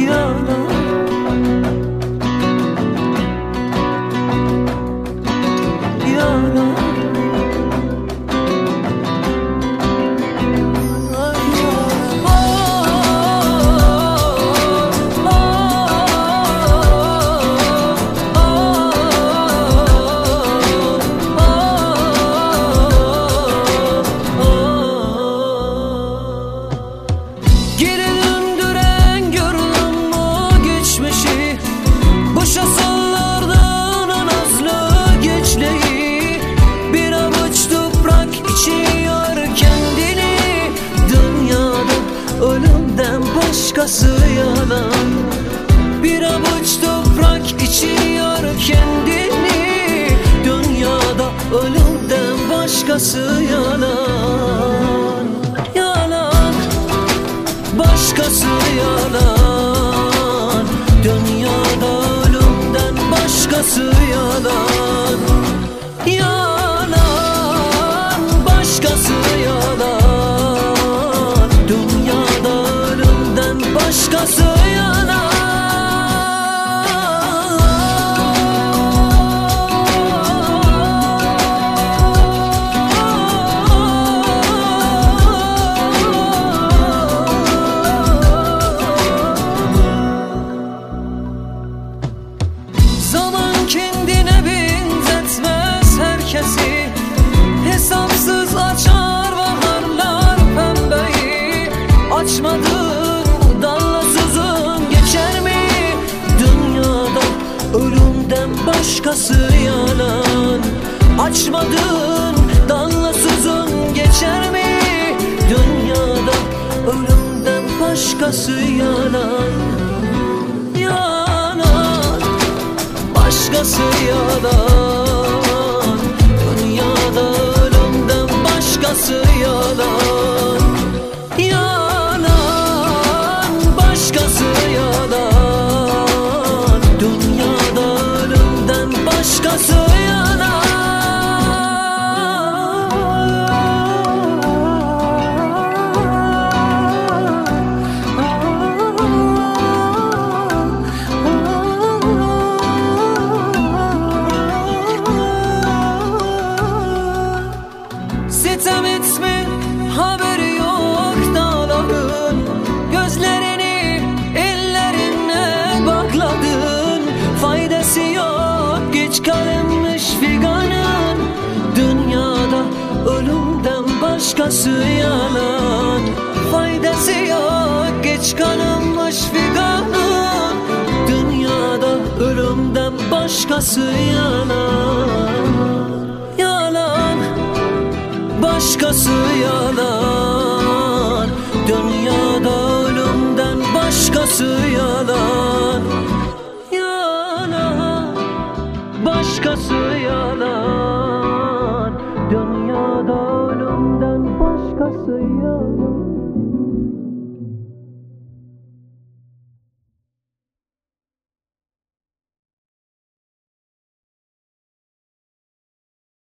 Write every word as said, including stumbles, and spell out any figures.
yalan. Yalan. Başkası yalan. Bir avuç toprak içiyor kendini. Dünyada ölümden başkası yalan. Yalan. Başkası yalan. Dünyada ölümden başkası yalan. Yalan. Başkası yalan. Başkası yalan. Zaman kendine benzetmez herkesi. Hesapsız açar baharlar pembeyi. Açmadı başkası yalan. Açmadın damlasızın geçer mi? Dünyada ölümden başkası yalan. Yalan. Başkası yalan. Dünyada ölümden başkası yalan. Yalan. Başkası yalan. Başkası yalan. Sitem etme, haberi yok dağların. Gözlerini ellerine bakladın. Faydası yok, geç kalınmış figanın. Dünyada ölümden başkası yalan. Faydası yok, geç kalınmış figanın. Dünyada ölümden başkası yalan. Yalan. Başkası yalan. Dünyada ölümden başkası yalan. Başkası yalan. Dünyada ölümden başkası yalan.